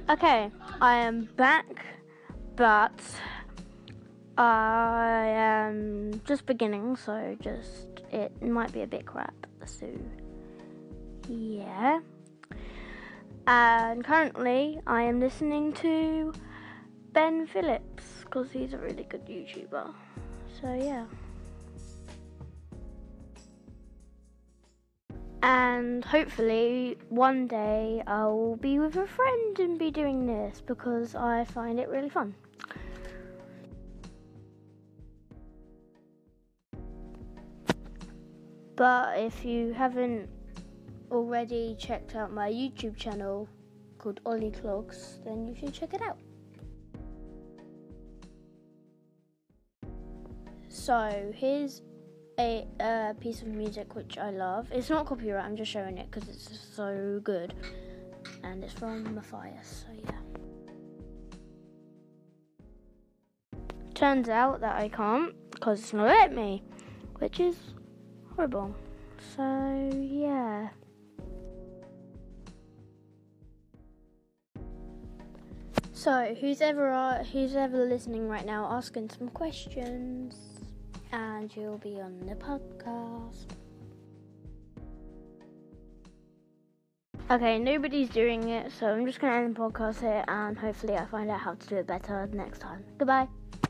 Okay, I am back, but I am just beginning, so it might be a bit crap, so yeah. And currently I am listening to Ben Phillips, because he's a really good YouTuber, so yeah. And hopefully one day I'll be with a friend and be doing this because I find it really fun. But if you haven't already checked out my YouTube channel called Ollie Clogs, then you should check it out. So here's a piece of music which I love. It's not copyright, I'm just showing it because it's so good. And it's from Matthias, so yeah. Turns out that I can't because it's not letting me, which is horrible. So yeah. So who's ever listening right now, asking some questions, and you'll be on the podcast. Okay, nobody's doing it, so I'm just going to end the podcast here, and hopefully I find out how to do it better next time. Goodbye.